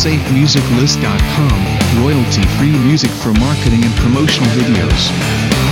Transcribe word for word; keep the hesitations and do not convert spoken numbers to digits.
safe music list dot com, royalty-free music for marketing and promotional videos.